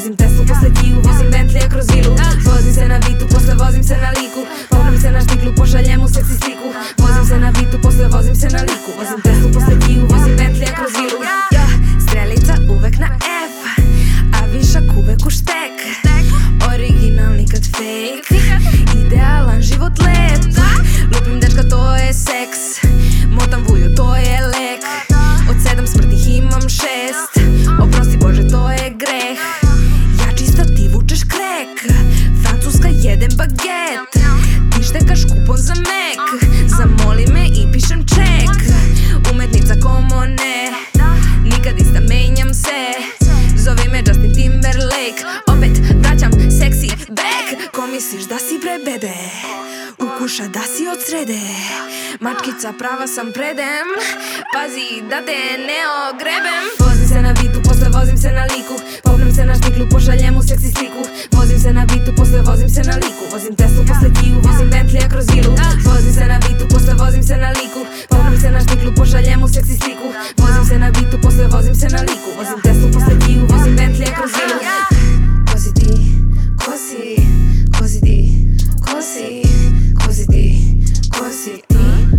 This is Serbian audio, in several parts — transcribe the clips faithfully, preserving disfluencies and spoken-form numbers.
Vozim Teslu posle Kiju, vozim Bentley kroz vilu. Vozim se na bitu, posle vozim se na liku. Popnem se na štiklu, pošaljem u seksi sliku. Vozim se na bitu, posle vozim se na liku. Vozim Teslu posle Kiju, vozim Bentley kroz vilu. Ja, strelica uvek na F, a višak uvek u štek. Original nikad fake, idealan život lep. Lupim dečka, to je seks. Motam vuju, to je lek. Od sedam smrtnih imam šest. Oprosti Bože, to je greh. Ja čista, ti vučeš krek. Francuska jedem baget. Ti štekaš kupon za mek. Zamoli me i pišem ček. Umetnica komo ne, nikad ista menjam se. Zovi me Justin Timberlake. Opet vraćam seksi back. Ko misliš da si bre bebe? Ukuša da si od srede. Mačkica prava sam predem. Pazi da te ne ogrebem. Vozim se na bitu, posle vozim se na liku. Popnem se na štiklu, pošaljem u seksi sliku. Vozim se na bitu, posle vozim se na liku. Vozim Teslu posle Kiju, vozim Bentley kroz vilu. Vozim se na bitu, posle vozim se na liku. Popnem se na štiklu, pošaljem u seksi sliku. Vozim se na bitu, posle vozim se na liku. Vozim Teslu posle Kiju, vozim Bentley kroz vilu. Ko si ti, ko si, ko si ti, ko si, ko si ti, ko si ti.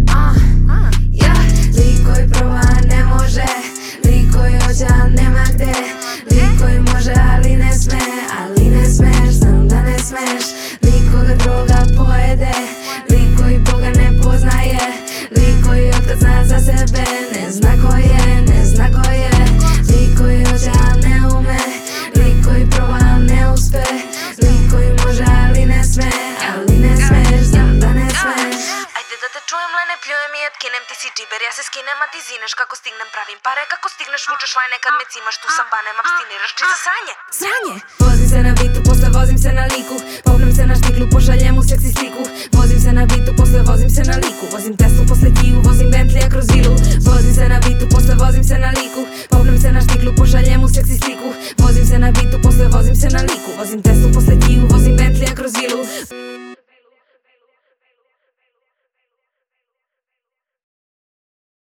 Lik koji proba ne može, lik koji hoće a nema gde. Lik koji može ali ne sme, ali ne smeš, znam da ne smeš. Lik koga droga pojede, lik koji Boga ne poznaje. Lik koji otkad zna za sebe, ne zna ko je, ne zna ko je. Lik koji hoće a ne ume, lik koji proba a ne uspe. Lik koji može ali ne sme, ali ne smeš, znam da ne smeš. Da te čujem, le ne pljujem i etkinem, ti si džiber, ja se skinem, a ti zineš. Kako stignem, pravim pare, kako stigneš, vučeš lajne. Kad me cimaš, tu sam banem, abstiniraš, či za sranje. Sranje! Vozim se na bitu, posle vozim se na liku. Popnem se na štiklu, pošaljem u seksi sliku. Vozim se na bitu, posle vozim se na liku. Vozim Teslu posle Kiju, vozim Bentley kroz vilu. Vozim se na bitu, posle vozim se na liku. Popnem se na štiklu, pošaljem u seksi sliku. Vozim se na bitu, posle vozim se na liku. Vozim Teslu posle Kiju,